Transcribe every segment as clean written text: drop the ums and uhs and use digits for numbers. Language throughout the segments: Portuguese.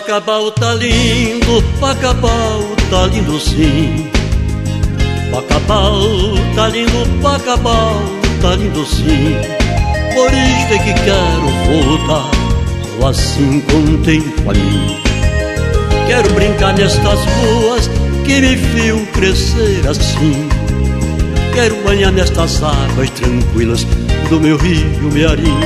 Bacabal tá lindo, Bacabal tá lindo sim. Bacabal tá lindo, Bacabal tá lindo sim. Por isso é que quero voltar, só assim contemplo a mim. Quero brincar nestas ruas que me viu crescer assim. Quero banhar nestas águas tranquilas do meu rio Mearim.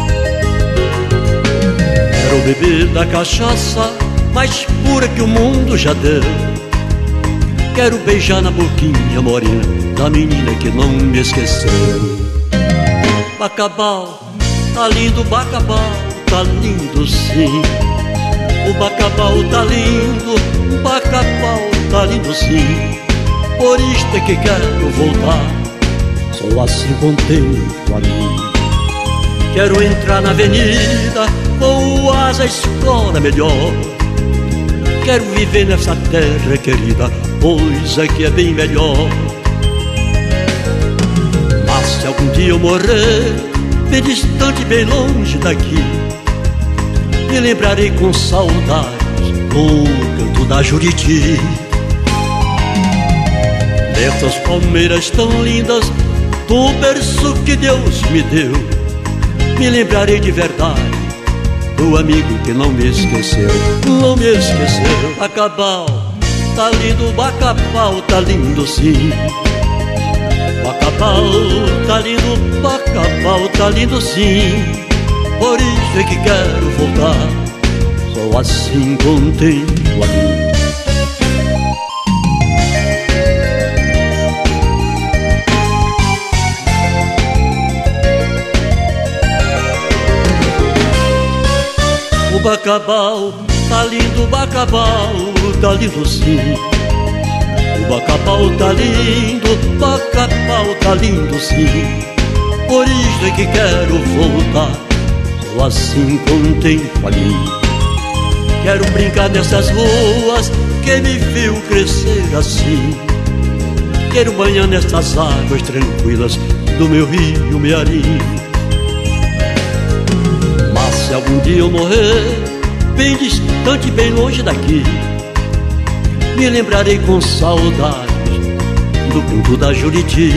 Quero beber da cachaça mais pura que o mundo já deu. Quero beijar na boquinha morena da menina que não me esqueceu. Bacabal, tá lindo, Bacabal, tá lindo sim. O Bacabal tá lindo, o Bacabal tá lindo sim. Por isto é que quero voltar, só assim contemplo a mim. Quero entrar na avenida com o asa escola melhor. Quero viver nessa terra querida, pois aqui é bem melhor. Mas se algum dia eu morrer, bem distante, bem longe daqui, me lembrarei com saudades do canto da Juriti. Dessas palmeiras tão lindas, do berço que Deus me deu, me lembrarei de verdade do amigo que não me esqueceu. Não me esqueceu. Bacabal, tá lindo, Bacabal, tá lindo sim. Bacabal, tá lindo, Bacabal, tá lindo sim. Por isso é que quero voltar, só assim contemplo a mim. O Bacabal, tá lindo, Bacabal, tá lindo sim. O Bacabal tá lindo, Bacabal tá lindo sim. Por isso é que quero voltar, só assim contemplo a mim. Quero brincar nessas ruas que me viu crescer assim. Quero banhar nessas águas tranquilas do meu rio Mearim. Mas se algum dia eu morrer, bem distante, bem longe daqui, me lembrarei com saudades do canto da Juriti.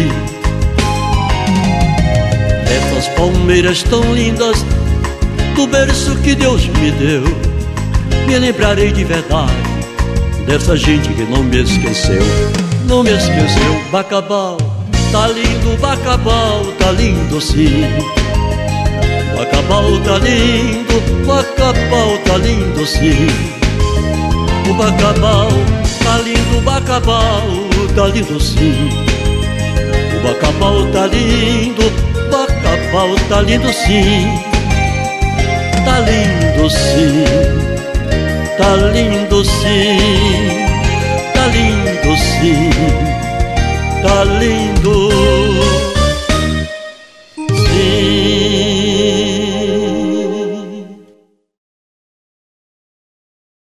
Essas palmeiras tão lindas, do berço que Deus me deu, me lembrarei de verdade dessa gente que não me esqueceu. Não me esqueceu. Bacabal, tá lindo, Bacabal, tá lindo sim. Bacabal tá lindo, Bacabal tá lindo sim. O Bacabal tá lindo, Bacabal tá lindo sim. O Bacabal tá lindo, Bacabal tá lindo sim. Tá lindo sim, tá lindo sim.